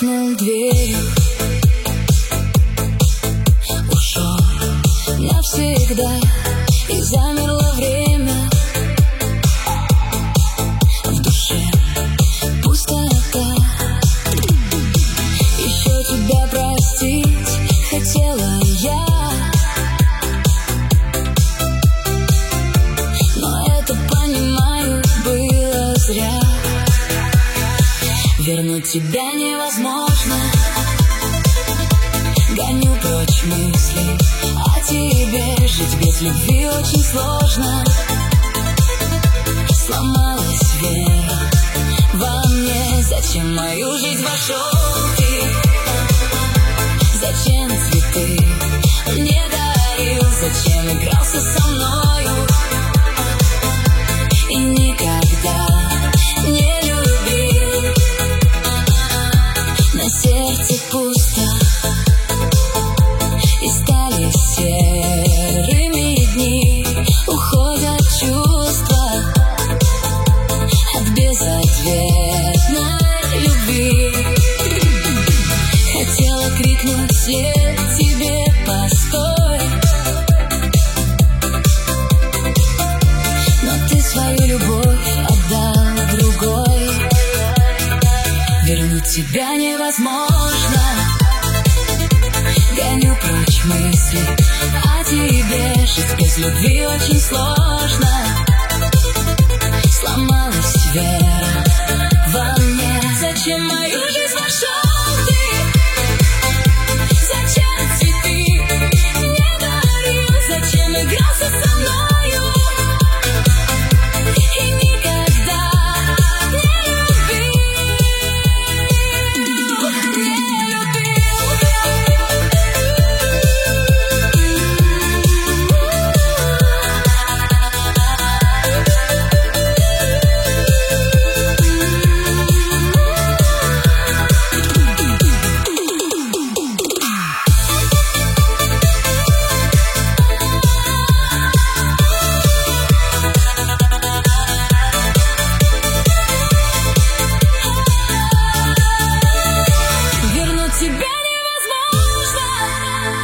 хлопнул дверью, ушел навсегда, и замерло время. В душе пустота. Еще тебя простить хотела я, но это, понимаю, было зря. Вернуть тебя невозможно. Гоню прочь мысли о тебе. Жить без любви очень сложно. Сломалась вера во мне. Зачем мою жизнь вошел ты? Зачем цветы мне дарил? Зачем игрался со мною? И никогда не любил. На сердце пусто, и стали серыми дни. Уходят чувства от безответной любви. Хотела крикнуть вслед тебе: постой, но ты свою любовь отдал другой. Вернуть тебя невозможно. Гоню прочь мысли о тебе. Жить без любви очень сложно. Сломалась вера во мне. Зачем мою жизнь вошел ты? Зачем цветы мне дарил? Зачем игрался со мною? И никогда не любил.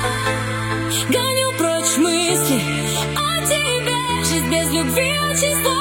Гоню прочь мысли о тебе. Жизнь без любви очень сложна.